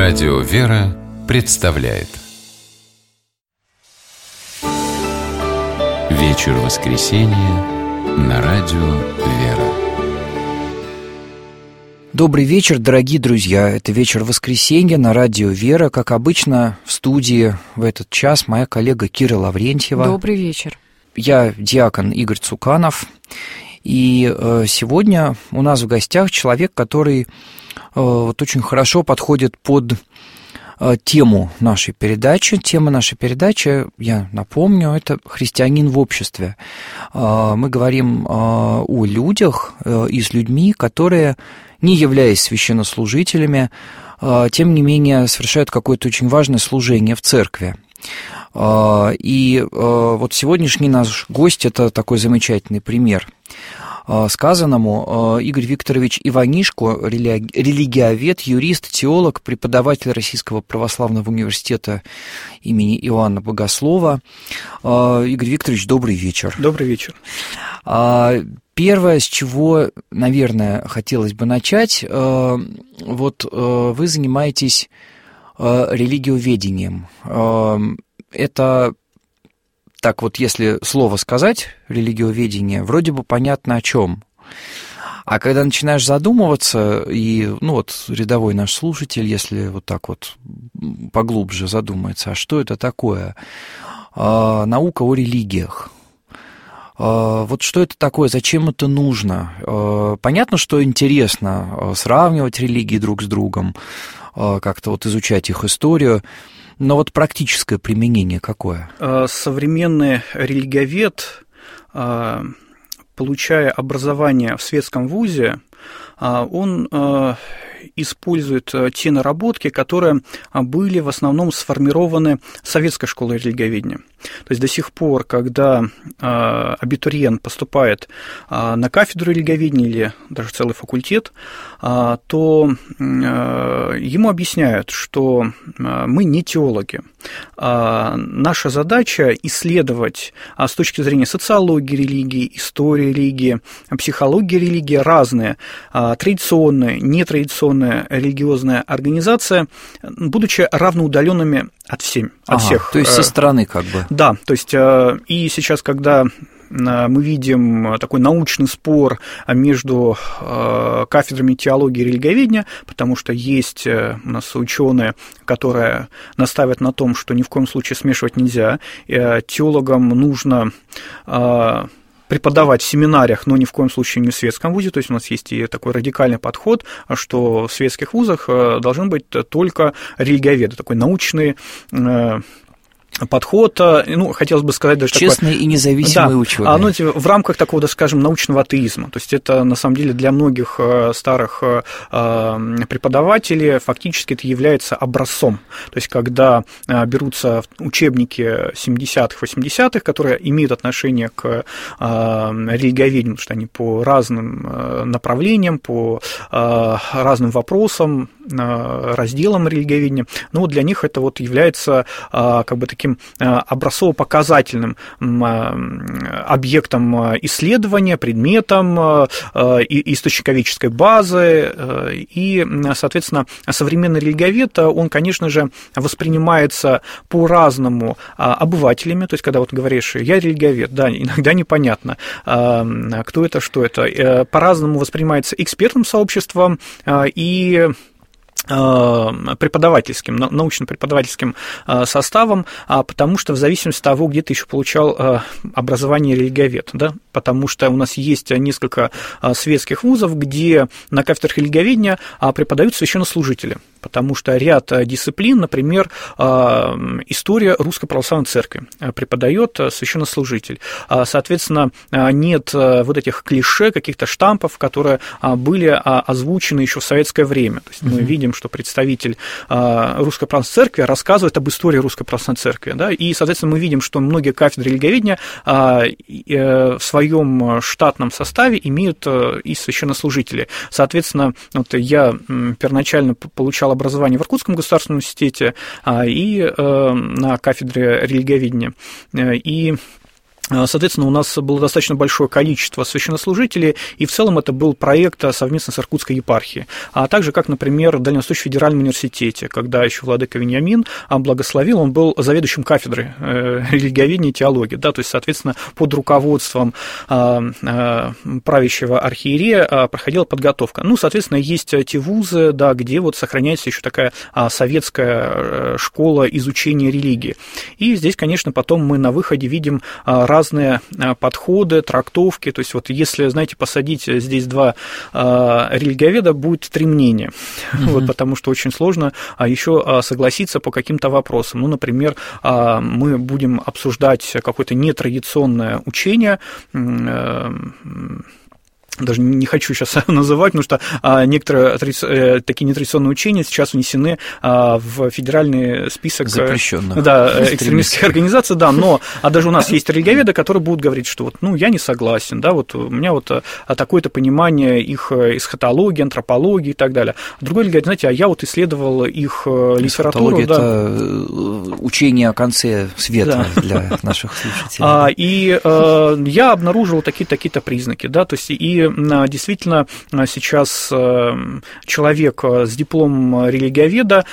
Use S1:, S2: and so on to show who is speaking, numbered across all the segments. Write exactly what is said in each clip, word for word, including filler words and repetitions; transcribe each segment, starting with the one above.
S1: Радио «Вера» представляет Вечер воскресенья на Радио «Вера».
S2: Добрый вечер, дорогие друзья. Это вечер воскресенья на Радио «Вера». Как обычно, в студии в этот час моя коллега Кира Лаврентьева.
S3: Добрый вечер.
S2: Я диакон Игорь Цуканов. И сегодня у нас в гостях человек, который вот очень хорошо подходит под тему нашей передачи. Тема нашей передачи, я напомню, это «Христианин в обществе». Мы говорим о людях и с людьми, которые, не являясь священнослужителями, тем не менее совершают какое-то очень важное служение в церкви. И вот сегодняшний наш гость – это такой замечательный пример сказанному. Игорь Викторович Иванишко, религиовед, юрист, теолог, преподаватель Российского православного университета имени Иоанна Богослова. Игорь Викторович, добрый вечер.
S4: Добрый вечер.
S2: Первое, с чего, наверное, хотелось бы начать, вот вы занимаетесь религиоведением. Это, так вот, если слово сказать, религиоведение, вроде бы понятно о чем. А когда начинаешь задумываться, и, ну вот, рядовой наш слушатель, если вот так вот поглубже задумается, а что это такое? Наука о религиях. Вот что это такое, зачем это нужно? Понятно, что интересно сравнивать религии друг с другом, как-то вот изучать их историю, но вот практическое применение какое?
S4: Современный религиовед, получая образование в светском вузе, он использует те наработки, которые были в основном сформированы советской школой религиоведения. То есть до сих пор, когда абитуриент поступает на кафедру религиоведения или даже целый факультет, то ему объясняют, что мы не теологи. Наша задача исследовать с точки зрения социологии религии, истории религии, психологии религии разные традиционные, нетрадиционные религиозные организации, будучи равноудаленными от, всем, от ага, всех.
S2: То есть со стороны как бы.
S4: Да, то есть и сейчас, когда мы видим такой научный спор между кафедрами теологии и религиоведения, потому что есть у нас ученые, которые настаивают на том, что ни в коем случае смешивать нельзя, теологам нужно преподавать в семинариях, но ни в коем случае не в светском вузе, то есть у нас есть и такой радикальный подход, что в светских вузах должны быть только религиоведы, такой научный подход, ну, хотелось бы сказать даже
S2: честные
S4: такой,
S2: и независимые
S4: да,
S2: ученые.
S4: Ну, в рамках такого, да, скажем, научного атеизма. То есть это, на самом деле, для многих старых преподавателей фактически это является образцом. То есть когда берутся учебники семидесятых, восьмидесятых, которые имеют отношение к религиоведению, потому что они по разным направлениям, по разным вопросам, разделам религиоведения, ну, для них это вот является как бы таким образцово-показательным объектом исследования, предметом источниковедческой базы, и, соответственно, современный религиовед, он, конечно же, воспринимается по-разному обывателями, то есть, когда вот говоришь, я религиовед, да, иногда непонятно, кто это, что это, по-разному воспринимается экспертным сообществом и преподавательским, научно-преподавательским составом, потому что в зависимости от того, где ты еще получал образование религиовед, да, потому что у нас есть несколько светских вузов, где на кафедрах религиоведения преподают священнослужители, потому что ряд дисциплин, например, история Русской Православной Церкви преподает священнослужитель. Соответственно, нет вот этих клише, каких-то штампов, которые были озвучены еще в советское время. То есть мы видим, что представитель Русской Православной Церкви рассказывает об истории Русской Православной Церкви, да, и, соответственно, мы видим, что многие кафедры религиоведения в своем штатном составе имеют и священнослужители. Соответственно, вот я первоначально получал образование в Иркутском государственном университете и на кафедре религиоведения, и Соответственно, у нас было достаточно большое количество священнослужителей, и в целом это был проект совместно с Иркутской епархией. А также, как, например, в Дальневосточном федеральном университете, когда еще владыка Вениамин благословил, он был заведующим кафедрой религиоведения и теологии, да, то есть, соответственно, под руководством правящего архиерея проходила подготовка. Ну, соответственно, есть те вузы, да, где вот сохраняется еще такая советская школа изучения религии. И здесь, конечно, потом мы на выходе видим разные подходы, трактовки. То есть, вот если, знаете, посадить здесь два э, религиоведа, будет три мнения. Mm-hmm. Вот, потому что очень сложно а, еще согласиться по каким-то вопросам. Ну, например, э, мы будем обсуждать какое-то нетрадиционное учение, э, даже не хочу сейчас называть, потому что некоторые такие нетрадиционные учения сейчас внесены в федеральный список
S2: запрещенных,
S4: да, экстремистских организаций, да, но а даже у нас есть религиоведы, которые будут говорить, что вот, ну, я не согласен, да, вот у меня вот такое-то понимание их эсхатологии, антропологии и так далее. А другой религиовед, знаете, а я вот исследовал их литературу.
S2: Да.
S4: Это
S2: учение о конце света, да, для наших слушателей.
S4: А, и э, я обнаружил такие-то признаки, да, то есть и действительно сейчас человек с дипломом религиоведа,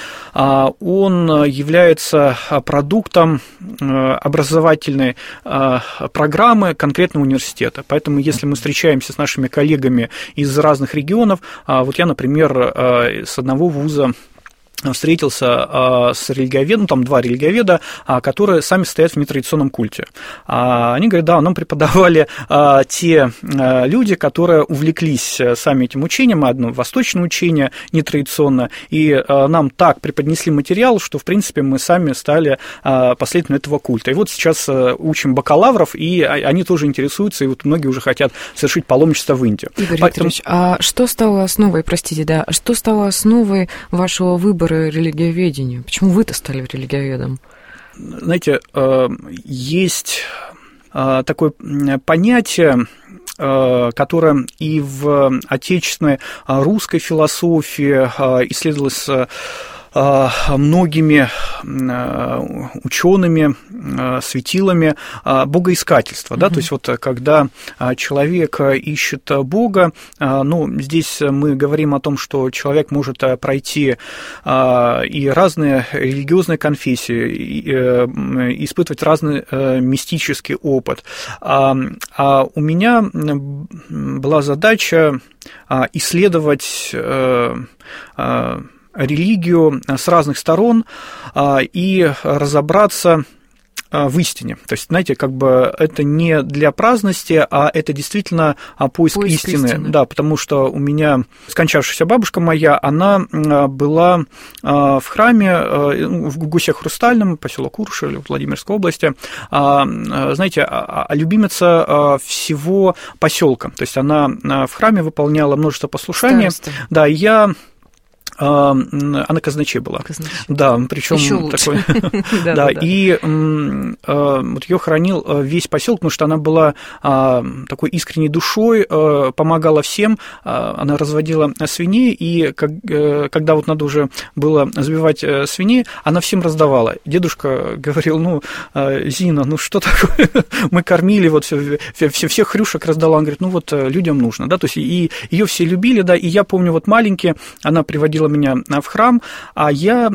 S4: он является продуктом образовательной программы конкретного университета. Поэтому, если мы встречаемся с нашими коллегами из разных регионов, вот я, например, с одного вуза встретился с религиоведом, ну, там два религиоведа, которые сами стоят в нетрадиционном культе. Они говорят, да, нам преподавали те люди, которые увлеклись сами этим учением, одно восточное учение, нетрадиционное, и нам так преподнесли материал, что, в принципе, мы сами стали последователями этого культа. И вот сейчас учим бакалавров, и они тоже интересуются, и вот многие уже хотят совершить паломничество в Индию.
S3: Игорь Поэтому... Викторович, а что стало основой, простите, да, что стало основой вашего выбора религиоведения? Почему вы-то стали религиоведом?
S4: Знаете, есть такое понятие, которое и в отечественной русской философии исследовалось многими учеными, светилами богоискательства. Mm-hmm. Да? То есть вот когда человек ищет Бога, ну, здесь мы говорим о том, что человек может пройти и разные религиозные конфессии, и испытывать разный мистический опыт. А у меня была задача исследовать религию с разных сторон и разобраться в истине. То есть, знаете, как бы это не для праздности, а это действительно поиск, поиск истины. истины. Да, потому что у меня скончавшаяся бабушка моя, она была в храме в Гусе Хрустальном, поселок Уршель, Владимирской области, знаете, любимица всего поселка. То есть она в храме выполняла множество послушаний. Староста. Да, я... Она казначей была. Казначей. Да, причем такой. Да, и вот ее хранил весь поселок, потому что она была такой искренней душой, помогала всем, она разводила свиней, и когда вот надо уже было забивать свиней, она всем раздавала. Дедушка говорил, ну, Зина, ну что такое? Мы кормили, вот всех хрюшек раздала. Он говорит, ну вот людям нужно, да, то есть и ее все любили, да, и я помню, вот маленький, она приводила меня в храм, а я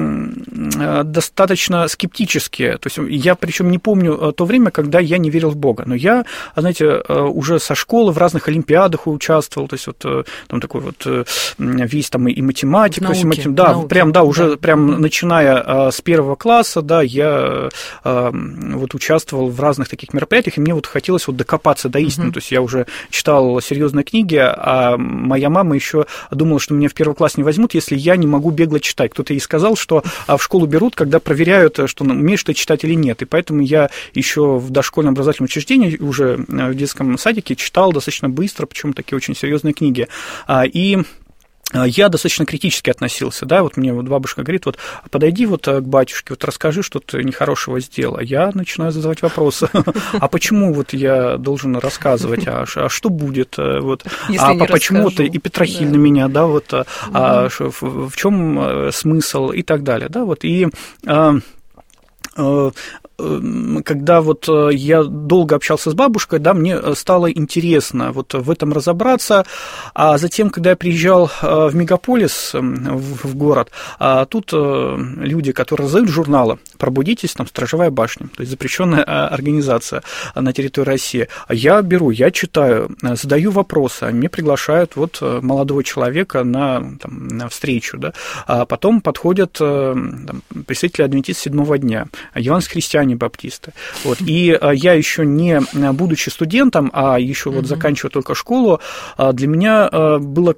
S4: достаточно скептически, то есть я причем не помню то время, когда я не верил в Бога, но я, знаете, уже со школы в разных олимпиадах участвовал, то есть вот там такой вот весь там и математика, науки, матем... да, науки, прям, да, уже да. прям начиная с первого класса, да, я вот участвовал в разных таких мероприятиях, и мне вот хотелось вот докопаться до истины, uh-huh. то есть я уже читал серьезные книги, а моя мама еще думала, что меня в первый класс не возьмут, если я не могу бегло читать. Кто-то ей сказал, что в школу берут, когда проверяют, что умеешь ты читать или нет. И поэтому я еще в дошкольном образовательном учреждении, уже в детском садике, читал достаточно быстро, причем такие очень серьезные книги. И я достаточно критически относился, да, вот мне вот бабушка говорит, вот подойди вот к батюшке, вот расскажи, что ты нехорошего сделал, я начинаю задавать вопросы, а почему вот я должен рассказывать, а, а что будет, вот, а почему вот и Петрохиль да. на меня, да, вот, а, в чем смысл и так далее, да, вот, и... когда вот я долго общался с бабушкой, да, мне стало интересно вот в этом разобраться, а затем, когда я приезжал в мегаполис, в город, тут люди, которые раздают журналы «Пробудитесь», там «Сторожевая башня», то есть запрещенная организация на территории России, я беру, я читаю, задаю вопросы, мне приглашают вот молодого человека на, там, на встречу, да, а потом подходят там, представители адвентистов седьмого дня, евангельские христиане, баптисты. Вот. И я еще не будучи студентом, а еще вот заканчивая только школу, для меня было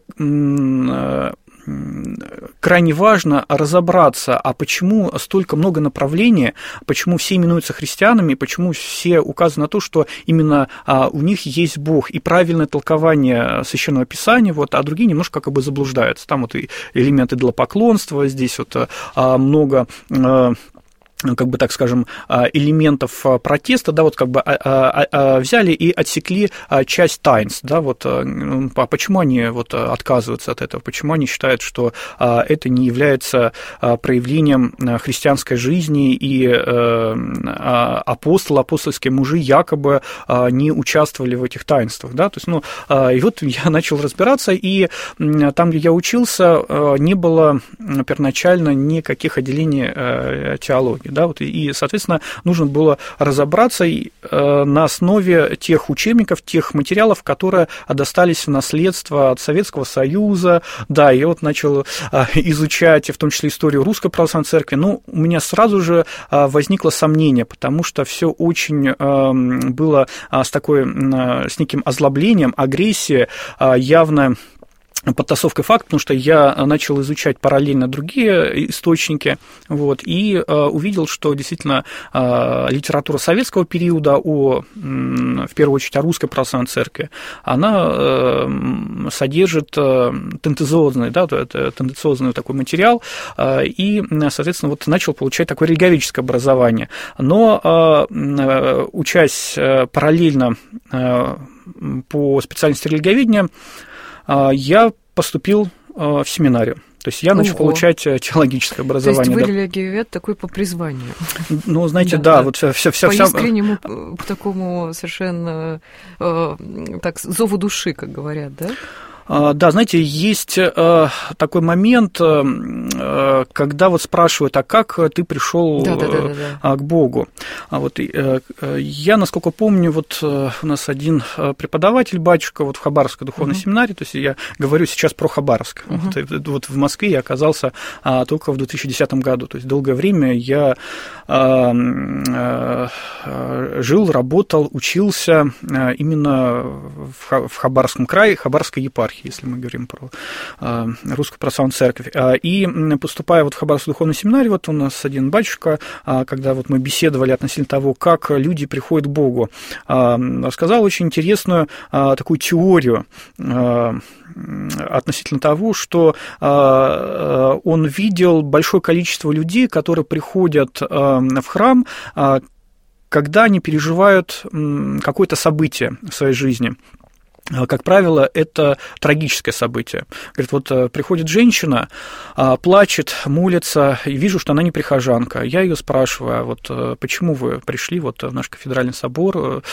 S4: крайне важно разобраться, а почему столько много направлений, почему все именуются христианами, почему все указаны на то, что именно у них есть Бог и правильное толкование Священного Писания, вот, а другие немножко как бы заблуждаются. Там вот и элементы идолопоклонства, здесь вот много, как бы так скажем, элементов протеста, да, вот как бы взяли и отсекли часть таинств, да, вот почему они вот отказываются от этого, почему они считают, что это не является проявлением христианской жизни, и апостолы, апостольские мужи якобы не участвовали в этих таинствах, да, то есть, ну, и вот я начал разбираться, и там, где я учился, не было первоначально никаких отделений теологии. Да, вот, и, соответственно, нужно было разобраться на основе тех учебников, тех материалов, которые достались в наследство от Советского Союза. Да, я вот начал изучать, в том числе, историю Русской Православной Церкви. Ну, у меня сразу же возникло сомнение, потому что все очень было с такой, с неким озлоблением, агрессией, явно подтасовкой фактов, потому что я начал изучать параллельно другие источники, вот, и э, увидел, что действительно э, литература советского периода о, э, в первую очередь, о Русской Православной Церкви, она э, содержит э, тенденциозный, да, это тенденциозный такой материал, э, и, соответственно, вот начал получать такое религиоведческое образование. Но, э, учась параллельно э, по специальности религиоведения, я поступил в семинарию. То есть я начал Ого. получать теологическое образование.
S3: То есть вы
S4: да.
S3: религиовед такой по призванию.
S4: Ну, знаете, да, да, да. вот все, все, все.
S3: По искреннему, по такому совершенно э, так, зову души, как говорят, да?
S4: Да, знаете, есть такой момент, когда вот спрашивают, а как ты пришел да, да, да, да. к Богу? Вот я, насколько помню, вот у нас один преподаватель, батюшка, вот в Хабаровской духовной uh-huh. семинарии, то есть я говорю сейчас про Хабаровск. Uh-huh. Вот, вот в Москве я оказался только в две тысячи десятом году, то есть долгое время я жил, работал, учился именно в Хабаровском крае, Хабаровской епархии, если мы говорим про э, Русскую Православную Церковь. И поступая вот в Хабаровскую духовную семинарию, вот у нас один батюшка, когда вот мы беседовали относительно того, как люди приходят к Богу, рассказал очень интересную такую теорию относительно того, что он видел большое количество людей, которые приходят в храм, когда они переживают какое-то событие в своей жизни. Как правило, это трагическое событие. Говорит, вот приходит женщина, плачет, молится, и вижу, что она не прихожанка. Я ее спрашиваю, вот почему вы пришли вот в наш кафедральный собор,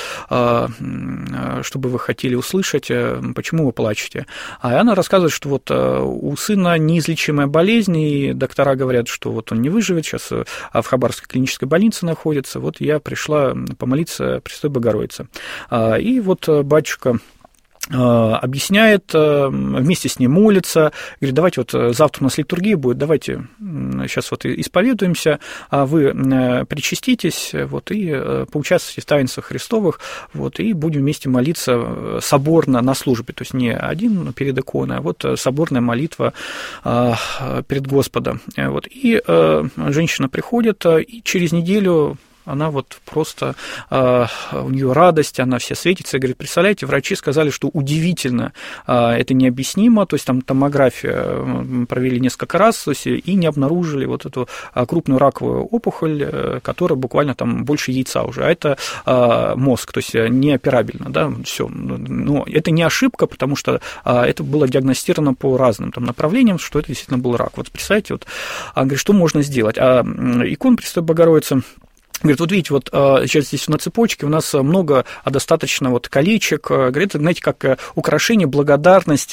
S4: что бы вы хотели услышать, почему вы плачете? А она рассказывает, что вот у сына неизлечимая болезнь, и доктора говорят, что вот он не выживет, сейчас в Хабаровской клинической больнице находится, вот я пришла помолиться Престой Богородице. И вот батюшка объясняет, вместе с ней молится, говорит, давайте вот завтра у нас литургия будет, давайте сейчас вот исповедуемся, а вы причаститесь вот, и поучаствуйте в таинствах Христовых, вот, и будем вместе молиться соборно на службе, то есть не один перед иконой, а вот соборная молитва перед Господом. Вот, и женщина приходит, и через неделю она вот просто, э, у нее радость, она вся светится, и говорит, представляете, врачи сказали, что удивительно, э, это необъяснимо, то есть там томографию провели несколько раз, то есть, и не обнаружили вот эту крупную раковую опухоль, которая буквально там больше яйца уже, а это э, мозг, то есть неоперабельно, да, все, но это не ошибка, потому что э, это было диагностировано по разным там направлениям, что это действительно был рак. Вот представляете, вот, она говорит, что можно сделать? А икона Престой Богородицы Говорит, вот видите, вот сейчас здесь на цепочке у нас много достаточно вот колечек, говорит, знаете, как украшение, благодарность,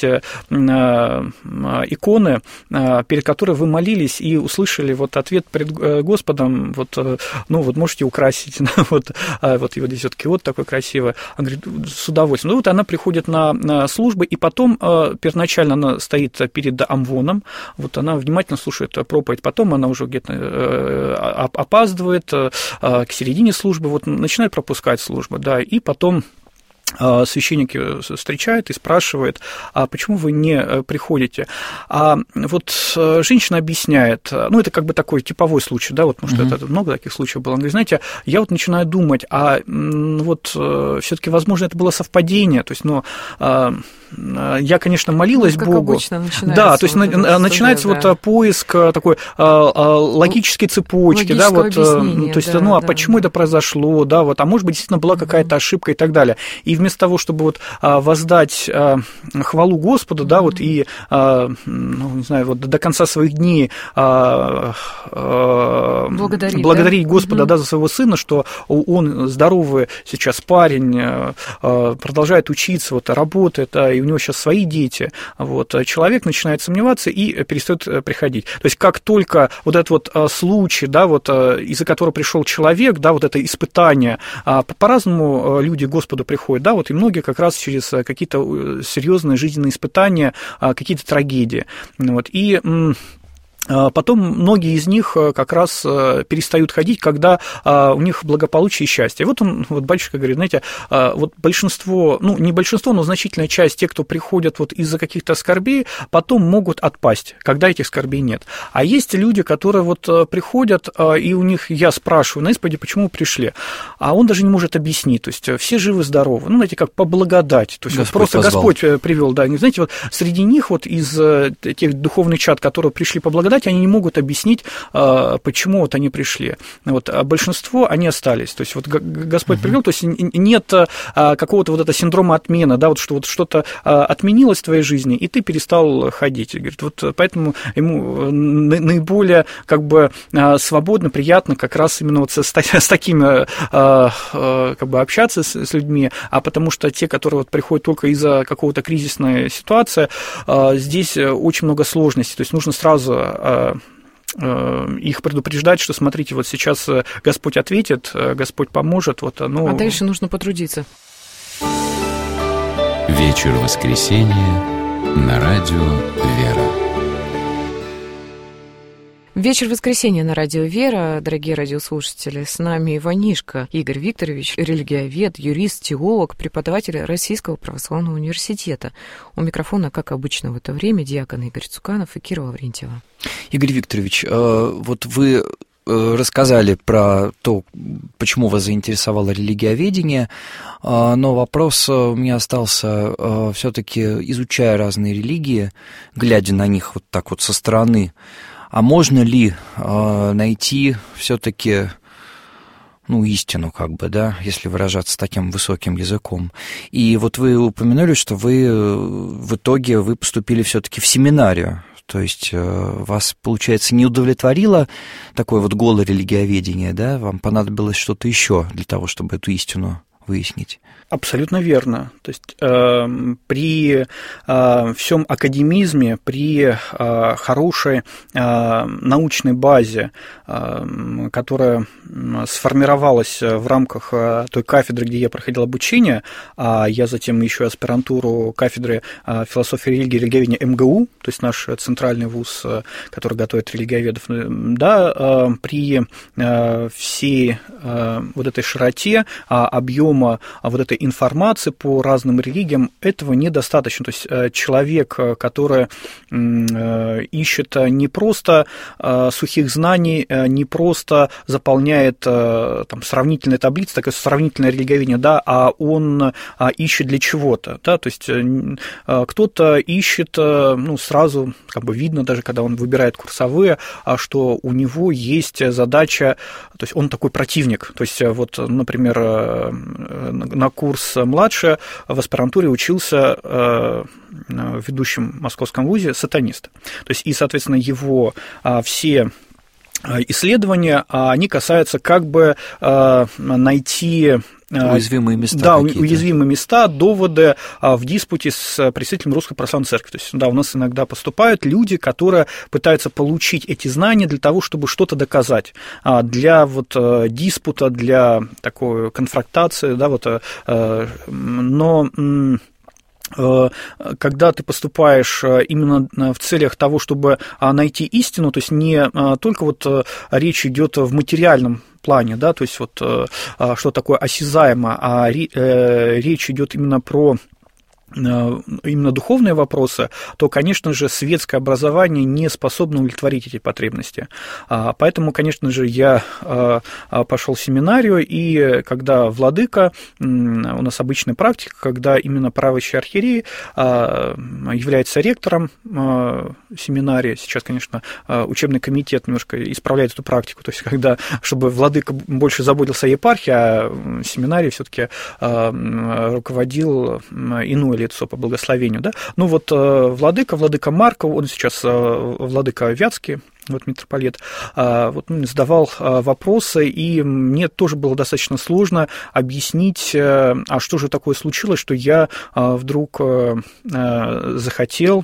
S4: иконы, перед которой вы молились и услышали вот ответ перед Господом, вот, ну, вот можете украсить, вот, вот его здесь все-таки вот такой красивый. Он говорит, с удовольствием. Ну, вот она приходит на, на службы, и потом первоначально она стоит перед амвоном, вот она внимательно слушает проповедь, потом она уже где-то опаздывает к середине службы, вот начинает пропускать службу, да, и потом священник встречает и спрашивает, а почему вы не приходите? А вот женщина объясняет, ну, это как бы такой типовой случай, да, вот, потому что uh-huh. это много таких случаев было. Она говорит, знаете, я вот начинаю думать, а вот все-таки, возможно, это было совпадение, то есть, ну, я, конечно, молилась
S3: ну, как
S4: Богу.
S3: Обычно начинается. Да,
S4: то есть вот начинается вот да. поиск такой логической цепочки, да, вот, то есть, да, ну, а да, почему да. это произошло, да, вот, а может быть, действительно была какая-то ошибка и так далее. И вместо того, чтобы вот воздать хвалу Господу, да, вот, и, ну, не знаю, вот до конца своих дней благодарить, благодарить да? Господа, угу. да, за своего сына, что он здоровый сейчас парень, продолжает учиться, вот, работает, и у него сейчас свои дети, вот, человек начинает сомневаться и перестает приходить. То есть как только вот этот вот случай, да, вот, из-за которого пришел человек, да, вот это испытание, по-разному люди к Господу приходят, да, вот, и многие как раз через какие-то серьезные жизненные испытания, какие-то трагедии, вот, и потом многие из них как раз перестают ходить, когда у них благополучие и счастье. И вот он, вот батюшка говорит, знаете, вот большинство, ну, не большинство, но значительная часть тех, кто приходят вот из-за каких-то скорбей, потом могут отпасть, когда этих скорбей нет. А есть люди, которые вот приходят, и у них, я спрашиваю, на исповеди, почему вы пришли? А он даже не может объяснить, то есть все живы-здоровы, ну, знаете, как по благодати, то есть вот просто позвал. Господь привел, да, знаете, вот среди них вот из тех духовных чад, которые пришли по благодати, они не могут объяснить, почему вот они пришли. Вот, а большинство, они остались. То есть вот Господь привел, то есть нет какого-то вот этого синдрома отмены, да, вот что вот что-то отменилось в твоей жизни, и ты перестал ходить. И говорит, вот поэтому ему наиболее как бы свободно, приятно как раз именно вот с, с такими как бы общаться с, с людьми, а потому что те, которые вот приходят только из-за какого-то кризисной ситуации, здесь очень много сложностей. То есть нужно сразу их предупреждать, что, смотрите, вот сейчас Господь ответит, Господь поможет. Вот, ну...
S3: А дальше нужно потрудиться.
S1: Вечер воскресенья на радио «Вера».
S3: Вечер воскресенья на радио «Вера». Дорогие радиослушатели, с нами Иванишко Игорь Викторович, религиовед, юрист, теолог, преподаватель Российского православного университета. У микрофона, как обычно в это время, диакон Игорь Цуканов и Кира Лаврентьева.
S2: Игорь Викторович, вот вы рассказали про то, почему вас заинтересовало религиоведение, но вопрос у меня остался, все-таки изучая разные религии, глядя на них вот так вот со стороны, а можно ли э, найти все-таки, ну, истину, как бы, да, если выражаться таким высоким языком? И вот вы упомянули, что вы в итоге вы поступили все-таки в семинарию. То есть э, вас, получается, не удовлетворило такое вот голое религиоведение, да? Вам понадобилось что-то еще для того, чтобы эту истину выяснить?
S4: Абсолютно верно. То есть э, при э, всем академизме, при э, хорошей э, научной базе, э, которая сформировалась в рамках той кафедры, где я проходил обучение, а я затем еще аспирантуру кафедры э, философии религии и религиоведения эм гэ у, то есть наш центральный вуз, который готовит религиоведов, да, э, при э, всей э, вот этой широте, э, объема э, вот этой информации по разным религиям, этого недостаточно. То есть человек, который ищет не просто сухих знаний, не просто заполняет там сравнительные таблицы, такое сравнительное религиоведение, да, а он ищет для чего-то, да, то есть кто-то ищет, ну, сразу как бы видно, даже когда он выбирает курсовые, что у него есть задача, то есть он такой противник, то есть вот, например, на курс младше в аспирантуре учился э, в ведущем московском вузе сатанист. То есть, и, соответственно, его а, все исследования, они касаются как бы найти...
S2: Уязвимые места.
S4: Да,
S2: какие-то.
S4: уязвимые места, доводы в диспуте с представителем Русской Православной Церкви. То есть, да, у нас иногда поступают люди, которые пытаются получить эти знания для того, чтобы что-то доказать. Для вот диспута, для такой конфронтации, да, вот, но... Когда ты поступаешь именно в целях того, чтобы найти истину, то есть не только вот речь идет в материальном плане, да, то есть вот что такое осязаемо, а речь идет именно про именно духовные вопросы, то, конечно же, светское образование не способно удовлетворить эти потребности. Поэтому, конечно же, я пошел в семинарию, и когда владыка, у нас обычная практика, когда именно правящий архиерей является ректором семинарии, сейчас, конечно, учебный комитет немножко исправляет эту практику, то есть когда, чтобы владыка больше заботился о епархии, а семинарии все-таки руководил иной лицо по благословению, да, ну вот владыка, владыка Марков, он сейчас владыка Вятский, вот митрополит, вот, ну, задавал вопросы, и мне тоже было достаточно сложно объяснить, а что же такое случилось, что я вдруг захотел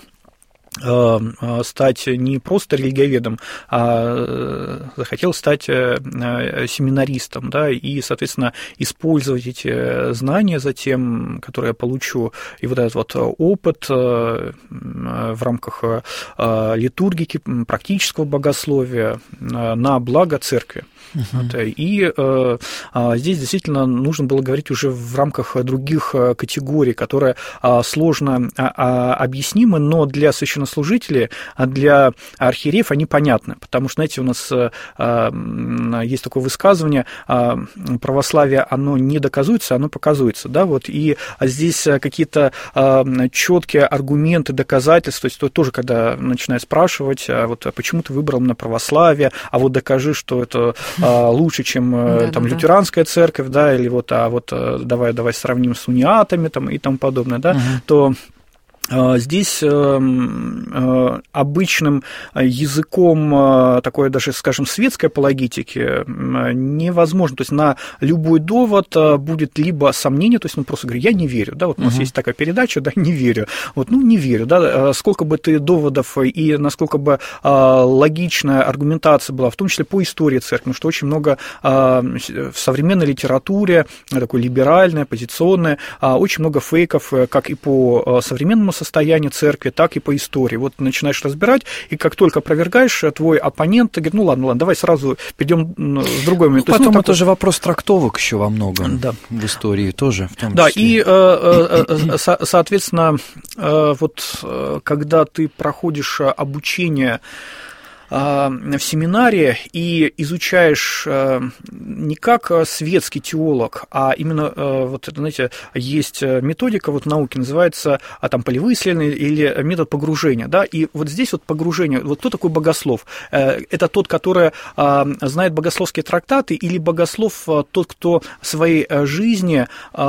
S4: стать не просто религиоведом, а захотел стать семинаристом, да, и, соответственно, использовать эти знания затем, которые я получу, и вот этот вот опыт в рамках литургики, практического богословия на благо церкви. Uh-huh. Вот, и э, здесь действительно нужно было говорить уже в рамках других категорий, которые э, сложно э, объяснимы, но для священнослужителей, для архиереев они понятны, потому что, знаете, у нас э, есть такое высказывание, э, православие, оно не доказуется, оно показуется, да, вот, и здесь какие-то э, четкие аргументы, доказательства, то есть то, тоже, когда начинают спрашивать, а вот почему ты выбрал на православие, а вот докажи, что это лучше, чем да, там, да, лютеранская церковь, да, или вот, а вот давай, давай сравним с униатами там, и тому подобное, да, угу. то здесь обычным языком такой даже, скажем, светской апологетики невозможно. То есть на любой довод будет либо сомнение, то есть ну, просто говорю, я не верю. Да, вот у нас uh-huh. есть такая передача, да, не верю. Вот, ну, не верю. Да, сколько бы ты доводов и насколько бы логичная аргументация была, в том числе по истории церкви, потому что очень много в современной литературе, такой либеральной, оппозиционной, очень много фейков, как и по современному состоянию церкви, так и по истории. Вот начинаешь разбирать, и как только опровергаешь, твой оппонент говорит, ну ладно, ладно, давай сразу перейдем с другой момент.
S2: Ну, потом
S4: есть, ну,
S2: это такой... же вопрос трактовок еще во многом, да. В истории тоже, в том
S4: да,
S2: числе.
S4: Да, и, соответственно, вот когда ты проходишь обучение в семинаре и изучаешь не как светский теолог, а именно, вот, знаете, есть методика вот науки, называется а там полевые исследования или метод погружения, да, и вот здесь вот погружение, вот кто такой богослов? Это тот, который знает богословские трактаты, или богослов тот, кто в своей жизни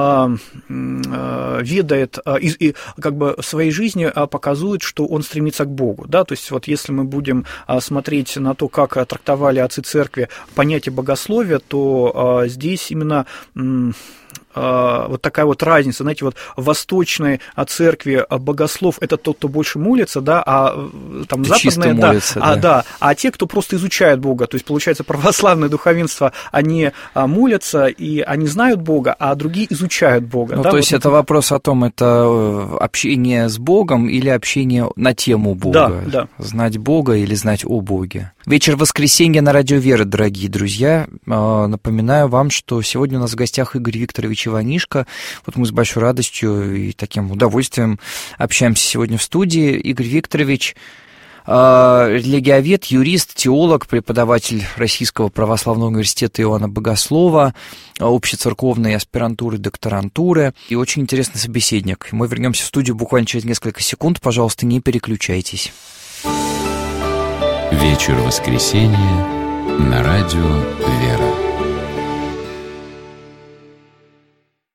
S4: ведает, и как бы в своей жизни показывает, что он стремится к Богу, да, то есть вот если мы будем смотреть на то, как трактовали отцы церкви понятие богословия, то а, здесь именно м, а, вот такая вот разница, знаете, вот в восточной церкви богослов – это тот, кто больше молится, да, а там западные, да, молится, да. А, да, а те, кто просто изучают Бога, то есть, получается, православное духовенство, они молятся, и они знают Бога, а другие изучают Бога.
S2: Ну,
S4: да,
S2: то
S4: вот
S2: есть, это вопрос о том, это общение с Богом или общение на тему Бога?
S4: Да, да.
S2: Знать Бога или знать о Боге. Вечер воскресенья на Радио Вера, дорогие друзья. Напоминаю вам, что сегодня у нас в гостях Игорь Викторович Иванишко. Вот мы с большой радостью и таким удовольствием общаемся сегодня в студии. Игорь Викторович – религиовед, юрист, теолог, преподаватель Российского православного университета Иоанна Богослова, общецерковной аспирантуры, докторантуры и очень интересный собеседник. Мы вернемся в студию буквально через несколько секунд. Пожалуйста, не переключайтесь.
S1: Вечер воскресенья на Радио Вера.